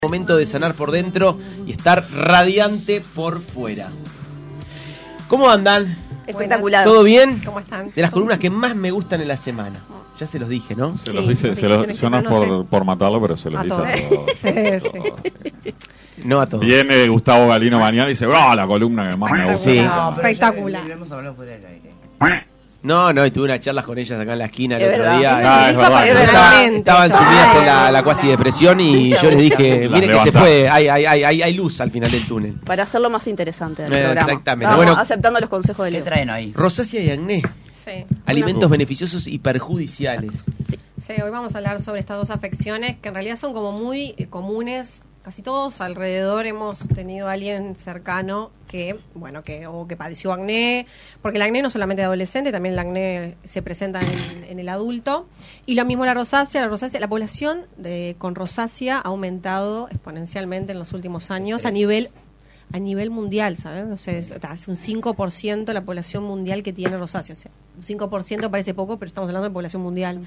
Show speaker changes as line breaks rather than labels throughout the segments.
Momento de sanar por dentro y estar radiante por fuera. ¿Cómo andan?
Espectacular.
¿Todo bien?
¿Cómo están?
De las columnas que más me gustan en la semana. Ya se los dije, ¿no?
Se los dice, yo no es por matarlo, pero se los dice a todos.
Sí.
No a todos.
Viene Gustavo Galino mañana y dice, la columna que más me gusta.
Sí.
No, espectacular.
No, y tuve unas charlas con ellas acá en la esquina el
Es
otro
verdad.
día.
Es verdad.
Estaban sumidas en la cuasi depresión y yo les dije,
Las
miren que se
levantá.
puede, hay luz al final del túnel.
Para hacerlo más interesante del programa.
Exactamente.
Estamos
Bueno,
aceptando los consejos de
¿Qué
Leo.
traen ahí?
Rosácea y acné,
Sí.
alimentos beneficiosos y perjudiciales.
Sí, hoy vamos a hablar sobre estas dos afecciones que en realidad son como muy comunes. Casi todos alrededor hemos tenido a alguien cercano que padeció acné, porque el acné no solamente de adolescente, también el acné se presenta en el adulto. Y lo mismo la rosácea, la población con rosácea ha aumentado exponencialmente en los últimos años a nivel mundial, ¿sabes? O sea, hace un 5% de la población mundial que tiene rosácea. O sea, un 5% parece poco, pero estamos hablando de población mundial.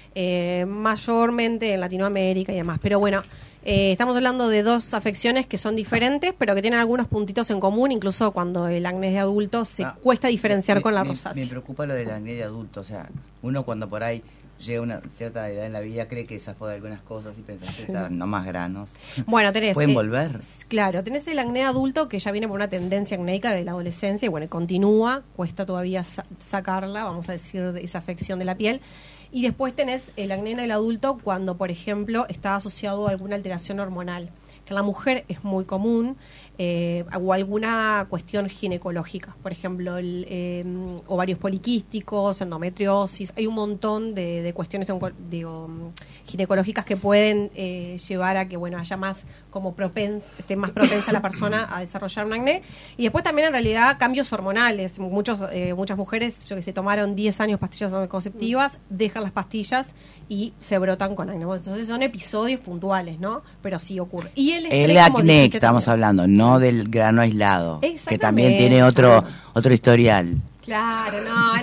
Mayormente en Latinoamérica y demás. Pero bueno, estamos hablando de dos afecciones que son diferentes, pero que tienen algunos puntitos en común, incluso cuando el acné es de adulto se cuesta diferenciar con la rosácea.
Me preocupa lo del acné de adulto, o sea, uno cuando por ahí llega a una cierta edad en la vida cree que zafó de algunas cosas y pensás que está no más granos.
Bueno, tenés...
¿Pueden volver?
Claro, tenés el acné adulto que ya viene por una tendencia acnéica de la adolescencia y bueno, continúa, cuesta todavía sacarla, vamos a decir, de esa afección de la piel. Y después tenés el acné en el adulto cuando, por ejemplo, está asociado a alguna alteración hormonal, que en la mujer es muy común, o alguna cuestión ginecológica, por ejemplo, ovarios poliquísticos, endometriosis. Hay un montón de cuestiones ginecológicas que pueden llevar a que haya más como esté más propensa la persona a desarrollar un acné. Y después también en realidad cambios hormonales. Muchas mujeres, se tomaron 10 años pastillas anticonceptivas, dejan las pastillas y se brotan con acné. Entonces son episodios puntuales, ¿no? Pero sí ocurre. Y el
acné que estamos hablando, no del grano aislado, que también tiene otro historial.
Claro,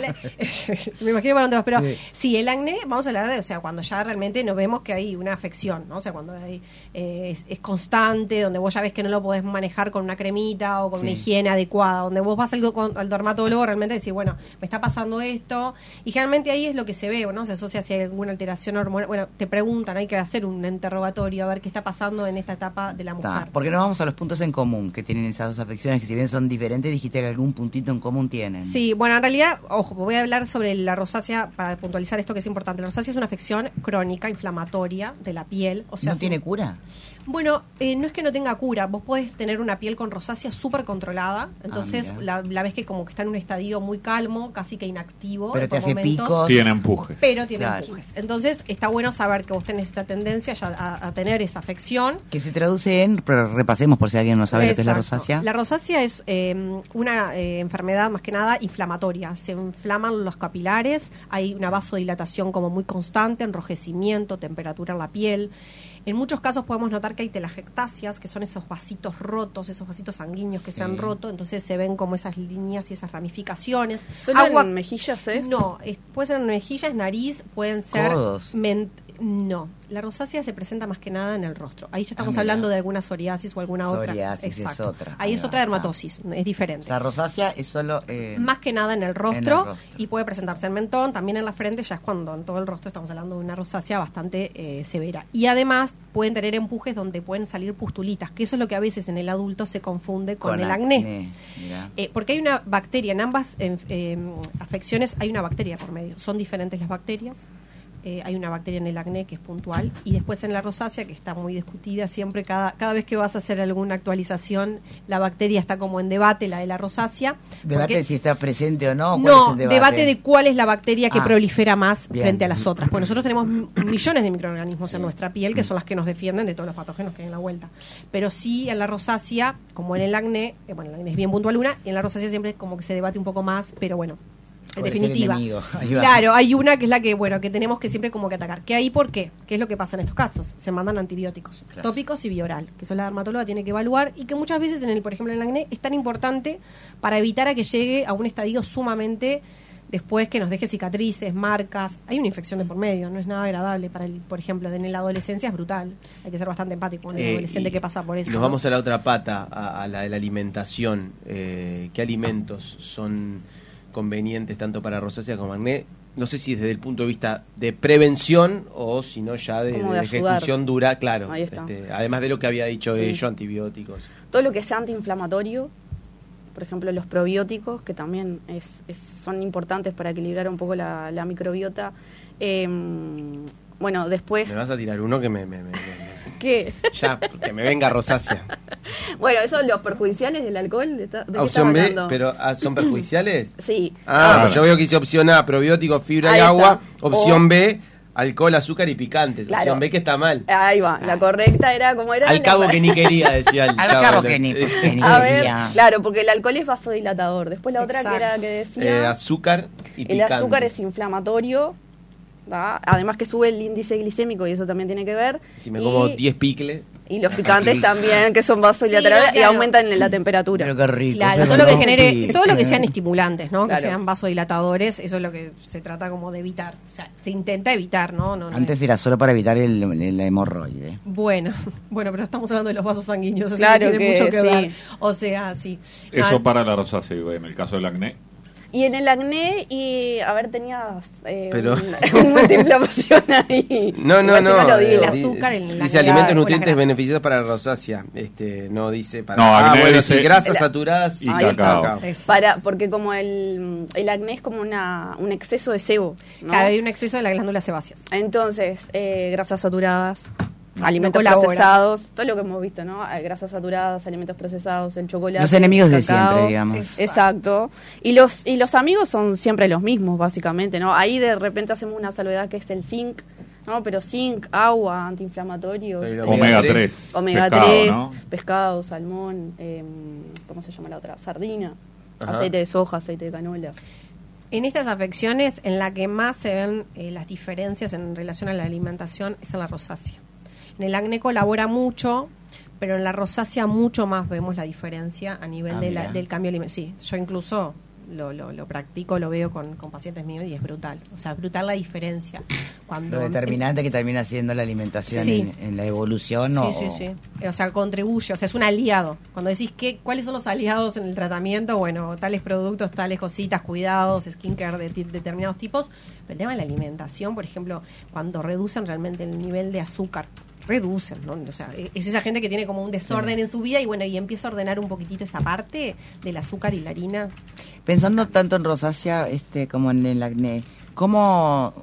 me imagino para dónde vas, pero sí, el acné, vamos a hablar, cuando ya realmente nos vemos que hay una afección, ¿no? O sea, cuando es constante, donde vos ya ves que no lo podés manejar con una cremita o con una higiene adecuada, donde vos vas al dermatólogo realmente decís, bueno, me está pasando esto, y generalmente ahí es lo que se ve, ¿no? Se asocia si hay alguna alteración hormonal, bueno, te preguntan, hay que hacer un interrogatorio a ver qué está pasando en esta etapa de la mujer.
Porque nos vamos a los puntos en común que tienen esas dos afecciones, que si bien son diferentes, dijiste que algún puntito en común tienen.
Sí, bueno, en realidad, ojo, voy a hablar sobre la rosácea para puntualizar esto que es importante. La rosácea es una afección crónica, inflamatoria de la piel. O sea,
¿No tiene cura?
Bueno, no es que no tenga cura. Vos podés tener una piel con rosácea súper controlada. Entonces, la ves que como que está en un estadio muy calmo, casi que inactivo.
Pero te hace picos.
Tiene empujes.
Pero tiene empujes. Entonces, está bueno saber que vos tenés esta tendencia ya a tener esa afección.
Que se traduce en, pero repasemos por si alguien no sabe lo que es la rosácea.
La rosácea es una enfermedad más que nada inflamatoria. Se inflaman los capilares, hay una vasodilatación como muy constante, enrojecimiento, temperatura en la piel. En muchos casos podemos notar que hay telangiectasias, que son esos vasitos rotos, esos vasitos sanguíneos que se han roto, entonces se ven como esas líneas y esas ramificaciones.
¿Solo en mejillas es?
No, puede ser en mejillas, nariz, pueden ser...
¿Codos?
No, la rosácea se presenta más que nada en el rostro. Ahí ya estamos hablando de alguna psoriasis o alguna otra.
Psoriasis es otra.
Ahí es otra dermatosis, es diferente.
La rosácea es solo...
más que nada en el rostro y puede presentarse en el mentón, también en la frente, ya es cuando en todo el rostro estamos hablando de una rosácea bastante severa. Y además pueden tener empujes donde pueden salir pustulitas, que eso es lo que a veces en el adulto se confunde con el acné. Porque hay una bacteria, en ambas afecciones hay una bacteria por medio, son diferentes las bacterias. Hay una bacteria en el acné que es puntual y después en la rosácea, que está muy discutida siempre, cada vez que vas a hacer alguna actualización la bacteria está como en debate, la de la rosácea.
¿Debate de si está presente o no?
No, es el debate de cuál es la bacteria que prolifera más
bien.
frente a las otras. Porque nosotros tenemos millones de microorganismos en nuestra piel que son las que nos defienden de todos los patógenos que hay en la vuelta. Pero sí en la rosácea, como en el acné, el acné es bien puntual y en la rosácea siempre como que se debate un poco más, pero bueno. En definitiva, claro, hay una que es la que tenemos que siempre como que atacar. ¿Qué hay por qué? ¿Qué es lo que pasa en estos casos? Se mandan antibióticos, tópicos y bioral, que eso la dermatóloga tiene que evaluar y que muchas veces por ejemplo en el acné es tan importante para evitar a que llegue a un estadio sumamente Después que nos deje cicatrices, marcas. Hay una infección de por medio, no es nada agradable para por ejemplo, en la adolescencia es brutal. Hay que ser bastante empático con el adolescente que pasa por eso.
Nos vamos a la otra pata, a la de la alimentación. ¿Qué alimentos son convenientes tanto para rosácea como acné? No sé si desde el punto de vista de prevención o si no ya de ejecución dura, claro.
Ahí está.
Además de lo que había dicho yo, antibióticos.
Todo lo que sea antiinflamatorio, por ejemplo los probióticos, que también son importantes para equilibrar un poco la microbiota. Bueno, después...
Me vas a tirar uno que me
¿Qué?
Ya, que me venga rosácea.
Bueno, eso los perjudiciales del alcohol. ¿De
opción B, pero ¿son perjudiciales?
Sí.
Yo veo que dice opción A, probióticos, fibra y agua. Opción B, alcohol, azúcar y picantes.
Claro.
Opción B que está mal.
Ahí va, la correcta era como era.
Al cabo que ni quería, decía el
Al cabo que ni
A ver,
quería.
claro, porque el alcohol es vasodilatador. Después la otra que era que decía...
azúcar y picantes.
El azúcar es inflamatorio. ¿Da? Además que sube el índice glicémico y eso también tiene que ver.
Si me como 10 picles.
Y los picantes también, que son vasodilatadores,
claro.
y aumentan la temperatura.
Pero qué rico.
Claro, todo lo que genere, todo lo que sean estimulantes, ¿no?
Claro.
Que sean vasodilatadores, eso es lo que se trata como de evitar. O sea, se intenta evitar, ¿no?
Antes era solo para evitar la hemorroide.
Bueno, pero estamos hablando de los vasos sanguíneos, así
Claro
que tiene
que
mucho que
sí.
ver. O sea, sí.
Eso para la rosácea, en el caso del acné.
Y en el acné, tenías
Pero...
una antiinflamación ahí.
No.
Lo digo.
El azúcar en la
dice
grasa,
alimentos
o
nutrientes
la grasa.
beneficiosos para la rosácea. No dice para...
No, acné
bueno,
dice-
sí, grasas saturadas
y
Ahí está.
cacao.
Es-
Porque como el acné es como un exceso de sebo, ¿no?
Claro, hay un exceso de las glándulas sebáceas.
Entonces, grasas saturadas,
No
alimentos
colabora.
procesados, todo lo que hemos visto, ¿no? Grasas saturadas, alimentos procesados, el chocolate,
Los enemigos de
cacao.
siempre, digamos.
Exacto. Y los amigos son siempre los mismos, básicamente, ¿no? Ahí de repente hacemos una salvedad que es el zinc, ¿no? Pero zinc, agua, antiinflamatorios.
Pero
Omega 3.
Omega
pescado,
3,
¿no?
pescado, salmón, ¿cómo se llama la otra? Sardina,
Ajá.
aceite de soja, aceite de canola.
En estas afecciones, en la que más se ven las diferencias en relación a la alimentación es en la rosácea. En el acné colabora mucho, pero en la rosácea mucho más vemos la diferencia a nivel
Mira.
del cambio alimentario. Sí, yo incluso lo practico, lo veo con pacientes míos y es brutal. O sea, brutal la diferencia. Cuando
Lo determinante que termina siendo la alimentación
Sí.
en la evolución.
Sí. O sea, contribuye, o sea, es un aliado. Cuando decís cuáles son los aliados en el tratamiento, bueno, tales productos, tales cositas, cuidados, skincare de determinados tipos. Pero el tema de la alimentación, por ejemplo, cuando reducen realmente el nivel de azúcar, reducen, ¿no? O sea, es esa gente que tiene como un desorden en su vida y empieza a ordenar un poquitito esa parte del azúcar y la harina.
Pensando tanto en rosácea como en el acné, ¿cómo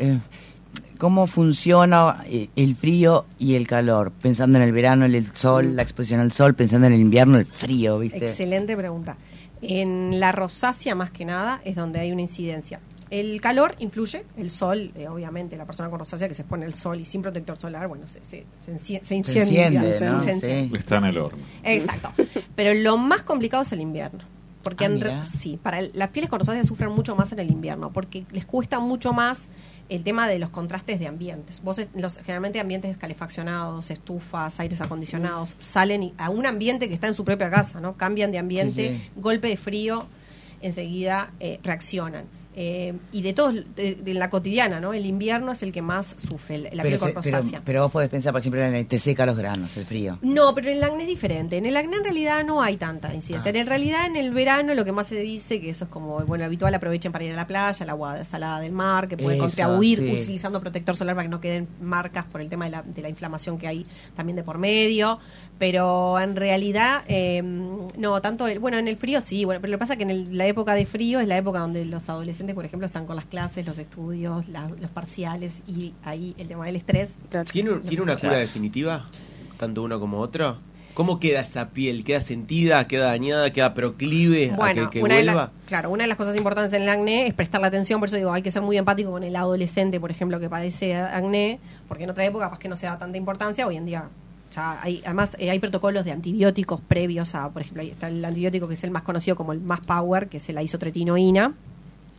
funciona el frío y el calor? Pensando en el verano, el sol, la exposición al sol, pensando en el invierno, el frío, ¿viste?
Excelente pregunta. En la rosácea, más que nada, es donde hay una incidencia. El calor influye, el sol, obviamente, la persona con rosácea que se expone al sol y sin protector solar, bueno, se incendia.
enciende, ¿no?
Se enciende.
Sí.
Está en el horno.
Exacto. Pero lo más complicado es el invierno. Porque
mira.
sí, las pieles con rosácea sufren mucho más en el invierno, porque les cuesta mucho más el tema de los contrastes de ambientes. Generalmente ambientes calefaccionados, estufas, aires acondicionados, salen a un ambiente que está en su propia casa, ¿no? Cambian de ambiente,
Sí.
golpe de frío, enseguida reaccionan. Y de la cotidiana, ¿no? El invierno es el que más sufre, la piel con rosácea.
Pero vos podés pensar, por ejemplo, en el te seca los granos, el frío.
No, pero en el acné es diferente. En el acné en realidad no hay tanta incidencia. En realidad en el verano lo que más se dice, que eso es como, bueno, habitual, aprovechen para ir a la playa, el agua salada del mar, que puede
Eso,
contribuir
sí.
utilizando protector solar para que no queden marcas por el tema de la inflamación que hay también de por medio. Pero en realidad, no, tanto, en el frío sí, bueno, pero lo que pasa es que en la época de frío es la época donde los adolescentes, por ejemplo, están con las clases, los estudios, los parciales, y ahí el tema del estrés.
¿Tiene una cura definitiva? Tanto uno como otro. ¿Cómo queda esa piel? ¿Queda sentida? ¿Queda dañada? ¿Queda proclive a que vuelva?
Una de las cosas importantes en el acné es prestarle atención, por eso digo, hay que ser muy empático con el adolescente, por ejemplo, que padece acné, porque en otra época capaz que no se da tanta importancia, hoy en día ya hay protocolos de antibióticos previos a, por ejemplo, ahí está el antibiótico que es el más conocido como el más power, que es la isotretinoína.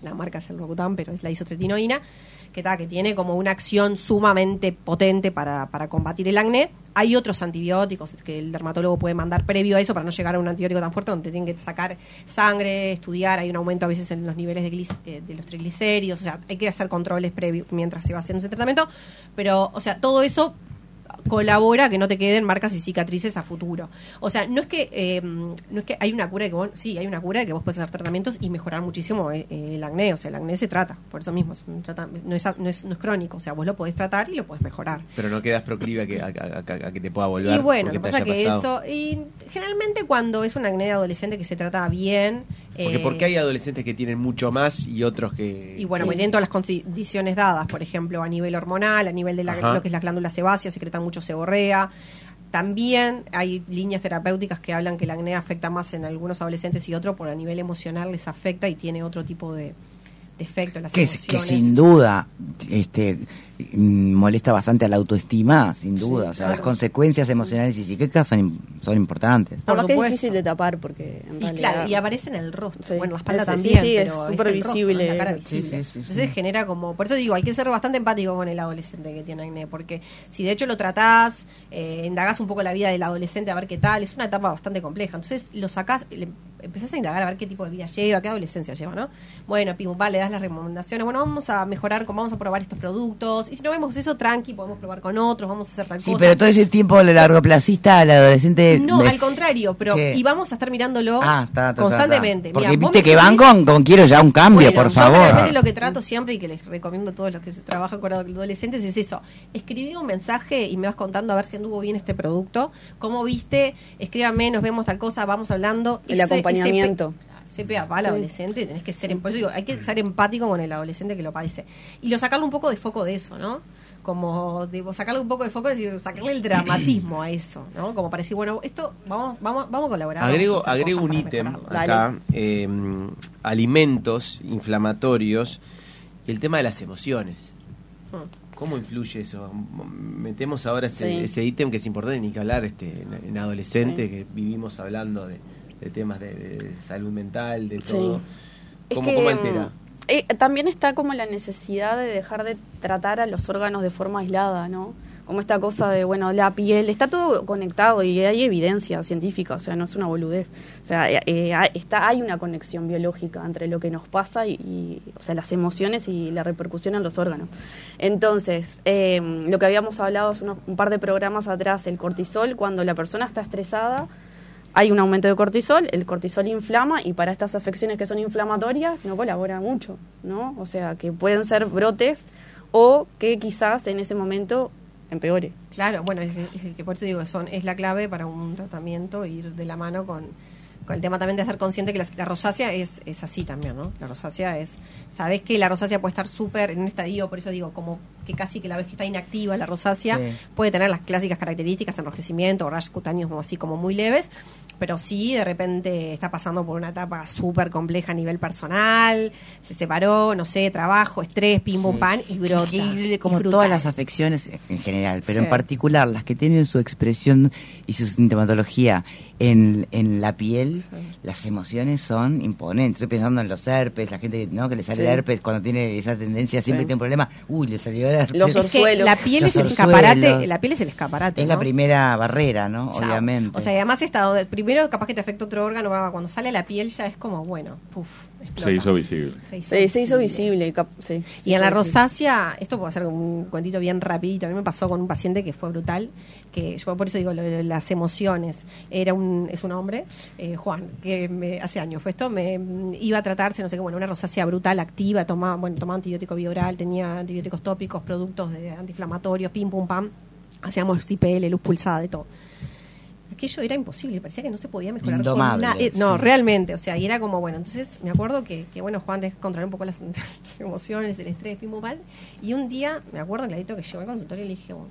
la marca es el Roacutan, pero es la isotretinoína, que tiene como una acción sumamente potente para combatir el acné. Hay otros antibióticos que el dermatólogo puede mandar previo a eso para no llegar a un antibiótico tan fuerte donde tienen que sacar sangre, estudiar, hay un aumento a veces en los niveles de los triglicéridos, o sea, hay que hacer controles previos mientras se va haciendo ese tratamiento, pero, o sea, todo eso colabora a que no te queden marcas y cicatrices a futuro. O sea, no es que hay una cura de que hay una cura de que vos puedes hacer tratamientos y mejorar muchísimo el acné. O sea, el acné se trata, por eso mismo no es crónico. O sea, vos lo podés tratar y lo podés mejorar.
Pero no quedas proclive a que te pueda volver.
Y bueno, lo que pasa que eso, y generalmente cuando es un acné de adolescente que se trata bien.
Porque hay adolescentes que tienen mucho más y otros que.
Y bueno, tienen todas las condiciones dadas, por ejemplo, a nivel hormonal, a nivel de lo que es la glándula sebácea, secretan mucho seborrea. También hay líneas terapéuticas que hablan que el acné afecta más en algunos adolescentes y otros por a nivel emocional les afecta y tiene otro tipo de efecto en las emociones.
Que sin duda molesta bastante a la autoestima, sin duda. O sea, las consecuencias emocionales y psíquicas son importantes.
Además que es difícil de tapar porque en realidad...
Claro, y aparece en el rostro.
Sí.
Bueno, la espalda también,
sí,
pero
es súper visible.
La cara visible. Entonces genera como... Por eso digo, hay que ser bastante empático con el adolescente que tiene acné, porque si de hecho lo tratás, indagás un poco la vida del adolescente a ver qué tal, es una etapa bastante compleja. Entonces lo sacás, empezás a indagar a ver qué tipo de vida lleva, qué adolescencia lleva, ¿no? Bueno, pim, le das las recomendaciones, bueno, vamos a mejorar, vamos a probar estos productos, y si no vemos eso, tranqui, podemos probar con otros, vamos a hacer tal cosa.
Sí, pero todo ese tiempo largoplacista al adolescente...
No, al contrario, pero y vamos a estar mirándolo constantemente.
Porque
mirá,
viste que van con quiero ya un cambio, por favor.
Yo realmente lo que trato siempre y que les recomiendo a todos los que trabajan con adolescentes es eso, escribí un mensaje y me vas contando a ver si anduvo bien este producto, cómo viste, escríbame, nos vemos tal cosa, vamos hablando.
El acompañamiento.
Se pega para el adolescente, tenés que ser, por eso digo, hay que ser empático con el adolescente que lo padece. Y sacarle un poco de foco de eso, ¿no? Como sacarle un poco de foco, es decir, sacarle el dramatismo a eso, ¿no? Como para decir, bueno, esto vamos a colaborar.
Agrego un ítem acá, alimentos inflamatorios y el tema de las emociones. ¿Cómo influye eso? Metemos ahora ese ítem que es importante, ni que hablar en adolescente, que vivimos hablando de temas de salud mental, de todo. ¿Cómo altera?
También está como la necesidad de dejar de tratar a los órganos de forma aislada, ¿no? Como esta cosa de, la piel, está todo conectado y hay evidencia científica, o sea, no es una boludez. O sea, hay una conexión biológica entre lo que nos pasa y o sea, las emociones y la repercusión en los órganos. Entonces, lo que habíamos hablado hace un par de programas atrás, el cortisol, cuando la persona está estresada, hay un aumento de cortisol, el cortisol inflama y para estas afecciones que son inflamatorias no colabora mucho, ¿no? O sea, que pueden ser brotes o que quizás en ese momento empeore.
Claro, bueno, es que por eso digo, es la clave para un tratamiento ir de la mano con el tema también de ser consciente que la rosácea es así también, ¿no? La rosácea sabés que la rosácea puede estar súper en un estadio, por eso digo, como que casi que la vez que está inactiva la rosácea, puede tener las clásicas características, enrojecimiento, rash cutáneos así como muy leves, pero sí de repente está pasando por una etapa súper compleja a nivel personal, se separó, no sé, trabajo, estrés, pim, pum, pan, y brota.
Como todas las afecciones en general, pero en particular las que tienen su expresión y su sintomatología en la piel, las emociones son imponentes. Estoy pensando en los herpes, la gente que le sale el herpes cuando tiene esa tendencia, siempre tiene un problema. Le salió el herpes.
Los orzuelos.
La piel es el escaparate. La piel es el escaparate.
Es, ¿no?, la primera barrera, ¿no?
Chao.
Obviamente.
O sea, y además primero capaz que te afecta otro órgano, cuando sale la piel ya es como, explota.
Se hizo visible.
Se hizo visible.
Y en la rosácea, esto puedo hacer un cuentito bien rapidito. A mí me pasó con un paciente que fue brutal, que yo por eso digo, las emociones. Es un hombre, Juan, que hace años fue esto, me iba a tratarse, no sé qué, una rosácea brutal, activa, tomaba antibiótico bioral, tenía antibióticos tópicos, productos antiinflamatorios, pim, pum, pam, hacíamos IPL, luz pulsada, de todo. Aquello era imposible, parecía que no se podía mejorar.
Indomable,
con no, realmente, o sea, y era como, entonces me acuerdo que Juan tenés que controlar un poco las emociones, el estrés, pim, pum, pam, y un día, me acuerdo clarito que llegó al consultorio y le dije,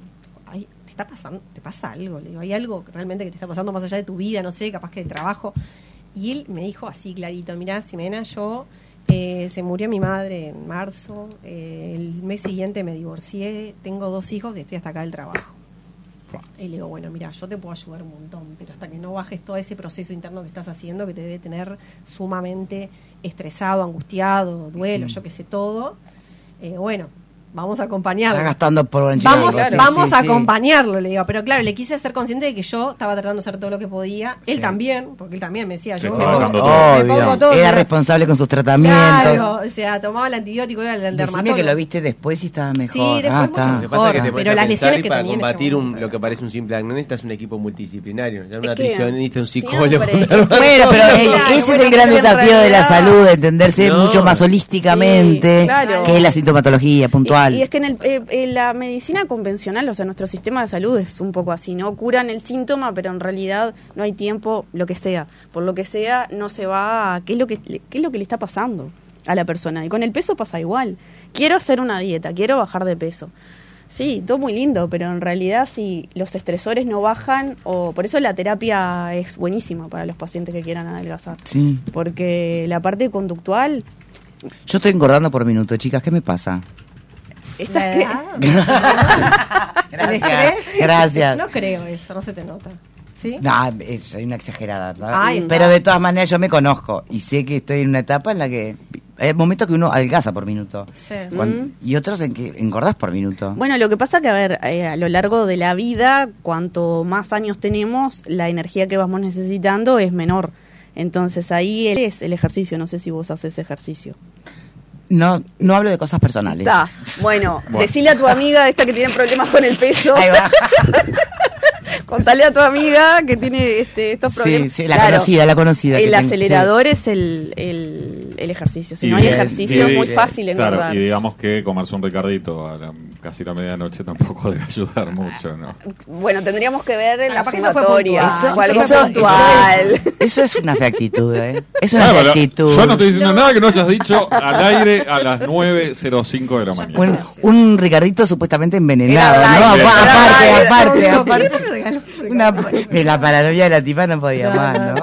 ¿te pasa algo? Le digo, ¿hay algo realmente que te está pasando más allá de tu vida, no sé, capaz que de trabajo? Y él me dijo así clarito, mirá, Ximena, yo se murió mi madre en marzo, el mes siguiente me divorcié, tengo 2 hijos y estoy hasta acá del trabajo. Y le digo, bueno, mira, yo te puedo ayudar un montón, pero hasta que no bajes todo ese proceso interno que estás haciendo, que te debe tener sumamente estresado, angustiado, duelo, yo que sé, todo, bueno, vamos a acompañarlo.
Está gastando por
Vamos a acompañarlo, le digo. Pero claro, le quise hacer consciente de que yo estaba tratando de hacer todo lo que podía. Él también, porque él también me decía, yo me pongo todo.
Era responsable con sus tratamientos.
Claro, o sea, tomaba el antibiótico, iba al dermatólogo.
Decime que lo viste después y estaba mejor.
Sí, después mucho
Lo que pasa es que te pones
pero
a
las
pensar
lesiones
y
que
para
tenía en
combatir
ese momento.
lo que parece un simple acné necesitas un equipo multidisciplinario. Ya un
Es
nutricionista, un
que
psicólogo.
siempre-
Bueno, pero ese es el gran
pero en
desafío de la
realidad-
salud, de entenderse
No.
mucho más holísticamente,
Sí, claro.
que es la sintomatología puntual.
Y es que en la medicina convencional, o sea, nuestro sistema de salud es un poco así, ¿no? Curan el síntoma, pero en realidad no hay tiempo, lo que sea. Por lo que sea, no se va a qué es lo que le está pasando a la persona. Y con el peso pasa igual. Quiero hacer una dieta, quiero bajar de peso. Sí, todo muy lindo, pero en realidad si los estresores no bajan, o por eso la terapia es buenísima para los pacientes que quieran adelgazar.
Sí.
Porque la parte conductual...
Yo estoy engordando por minuto, chicas, ¿qué me pasa?
Esta
¿El estrés?
Gracias.
No creo eso, no se te nota. ¿Sí?
No, soy una exagerada, ¿verdad?
Ahí está.
Pero de todas maneras yo me conozco y sé que estoy en una etapa en la que hay momentos que uno adelgaza por minuto.
Sí.
Y otros en que engordás por minuto.
Bueno, lo que pasa que, a ver, a lo largo de la vida, cuanto más años tenemos, la energía que vamos necesitando es menor. Entonces ahí es el ejercicio, no sé si vos haces ejercicio.
No hablo de cosas personales.
Está, bueno, decile a tu amiga esta que tiene problemas con el peso.
Ahí va.
Contale a tu amiga que tiene estos problemas.
Sí, la conocida.
El
que
acelerador es el ejercicio. Si no hay ejercicio es muy fácil engordar.
Claro, y digamos que comerse un Ricardito a casi la medianoche tampoco debe ayudar mucho, ¿no?
Bueno, tendríamos que ver en la
Capaz que eso fue
sumatoria
puntual.
o algo
Eso-
puntual.
Eso es una actitud, ¿eh? Es una
Claro, pero
actitud.
yo no estoy diciendo nada que no hayas dicho al aire a las 9:05 de la mañana.
Un Ricardito supuestamente envenenado,
Era
¿no?
light,
Aparte.
¿Qué me regaló?
La paranoia de la tipa no podía más, ¿no?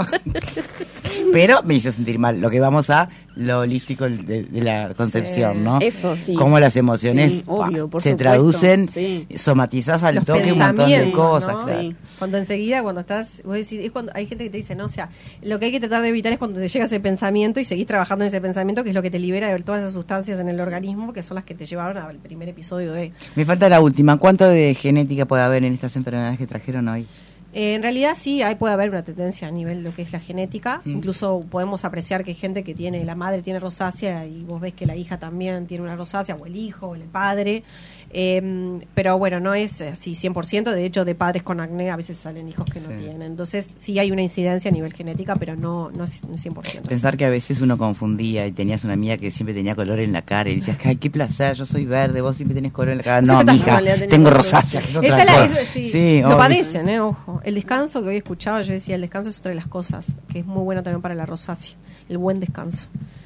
Pero me hizo sentir mal. Lo que vamos a lo holístico de la concepción,
Sí.
¿no?
Eso sí.
Cómo las emociones
Sí, obvio, por
se
supuesto,
traducen,
sí.
somatizás al
Los
toque un montón de
pensamientos,
cosas.
¿no?
Claro.
Sí.
Cuando enseguida, cuando estás, vos decís, es cuando hay gente que te dice, no, o sea, lo que hay que tratar de evitar es cuando te llega ese pensamiento y seguís trabajando en ese pensamiento, que es lo que te libera de todas esas sustancias en el organismo, que son las que te llevaron al primer episodio de...
Me falta la última. ¿Cuánto de genética puede haber en estas enfermedades que trajeron hoy?
En realidad sí, ahí puede haber una tendencia a nivel de lo que es la genética. Incluso podemos apreciar que hay gente que tiene, la madre tiene rosácea y vos ves que la hija también tiene una rosácea, o el hijo, o el padre. Pero bueno, no es así 100%. De hecho, de padres con acné a veces salen hijos que no tienen. Entonces sí hay una incidencia a nivel genética, pero no es 100%.
Pensar que a veces uno confundía y tenías una amiga que siempre tenía color en la cara y decías, ay, qué placer, yo soy verde, vos siempre tenés color en la cara. No,
Nosotras
mija,
en realidad
tengo
tenemos
rosácea. que es otra
Esa es la,
cosa.
eso, sí,
Sí,
lo
obvio.
padecen, ojo. El descanso que hoy escuchaba, yo decía, el descanso es otra de las cosas, que es muy bueno también para la rosácea, el buen descanso.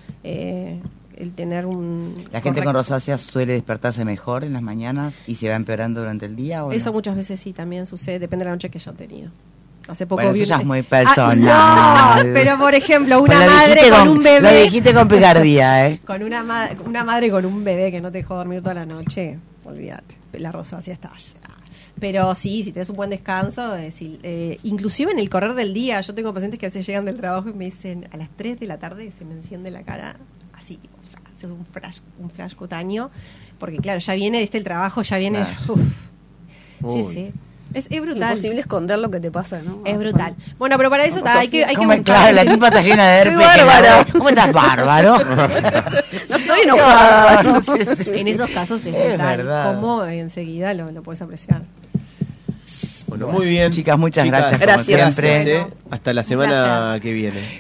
El tener un...
La gente con
correcto-
rosácea suele despertarse mejor en las mañanas y se va empeorando durante el día, ¿o
Eso
no?
muchas veces sí, también sucede, depende de la noche que hayan tenido. Hace poco
Bueno,
vi
eso ya es muy
no,
personal.
pero por ejemplo,
Pues
una
lo
madre
dijiste
con un
Lo
bebé...
dijiste con picardía, ¿eh?
Con una madre con un bebé que no te dejó dormir toda la noche, olvídate, la rosácea está allá. Pero sí, si tenés un buen descanso, inclusive en el correr del día, yo tengo pacientes que a veces llegan del trabajo y me dicen, a las 3 de la tarde se me enciende la cara, así, tipo, es un flash cutáneo, porque claro, ya viene el trabajo, ya viene...
Claro.
Sí,
Uy.
sí. Es brutal.
Imposible esconder lo que te pasa, ¿no?
Es brutal. Bueno, pero para eso hay que
¿Cómo-
buscar...
claro, la tipa está llena de herpes.
Estoy bárbara.
¿Cómo estás, bárbaro?
No estoy enojada.
No, sí, sí.
En esos casos es
Es
brutal.
verdad.
Cómo enseguida lo puedes apreciar.
Bueno, muy bien.
Chicas, muchas gracias, como
Gracias.
siempre.
Hasta la semana que viene.